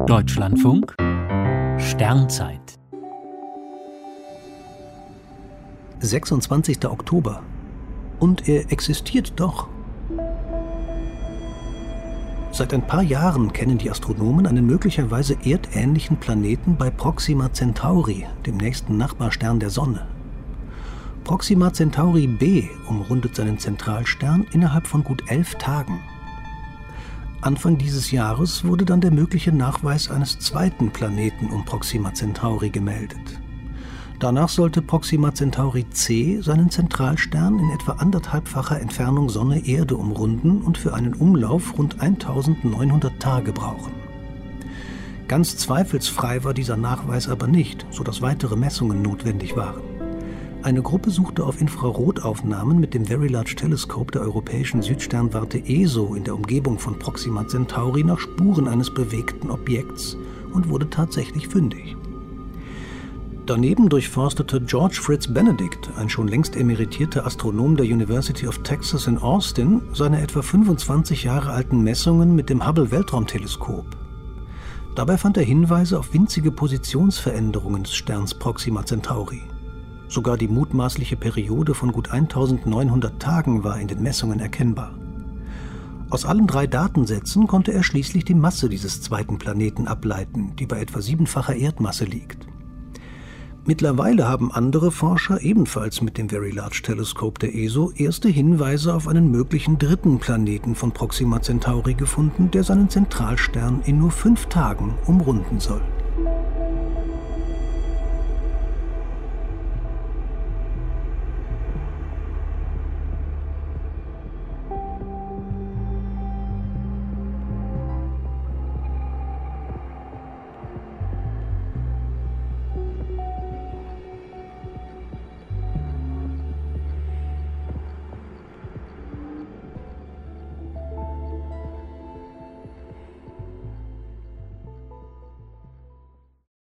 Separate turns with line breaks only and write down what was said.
Deutschlandfunk Sternzeit
26. Oktober. Und er existiert doch. Seit ein paar Jahren kennen die Astronomen einen möglicherweise erdähnlichen Planeten bei Proxima Centauri, dem nächsten Nachbarstern der Sonne. Proxima Centauri b umrundet seinen Zentralstern innerhalb von gut 11 Tagen. Anfang dieses Jahres wurde dann der mögliche Nachweis eines zweiten Planeten um Proxima Centauri gemeldet. Danach sollte Proxima Centauri c seinen Zentralstern in etwa 1,5-facher Entfernung Sonne-Erde umrunden und für einen Umlauf rund 1900 Tage brauchen. Ganz zweifelsfrei war dieser Nachweis aber nicht, sodass weitere Messungen notwendig waren. Eine Gruppe suchte auf Infrarotaufnahmen mit dem Very Large Telescope der europäischen Südsternwarte ESO in der Umgebung von Proxima Centauri nach Spuren eines bewegten Objekts und wurde tatsächlich fündig. Daneben durchforstete George Fritz Benedict, ein schon längst emeritierter Astronom der University of Texas in Austin, seine etwa 25 Jahre alten Messungen mit dem Hubble-Weltraumteleskop. Dabei fand er Hinweise auf winzige Positionsveränderungen des Sterns Proxima Centauri. Sogar die mutmaßliche Periode von gut 1900 Tagen war in den Messungen erkennbar. Aus allen 3 Datensätzen konnte er schließlich die Masse dieses zweiten Planeten ableiten, die bei etwa 7-facher Erdmasse liegt. Mittlerweile haben andere Forscher ebenfalls mit dem Very Large Telescope der ESO erste Hinweise auf einen möglichen dritten Planeten von Proxima Centauri gefunden, der seinen Zentralstern in nur 5 Tagen umrunden soll.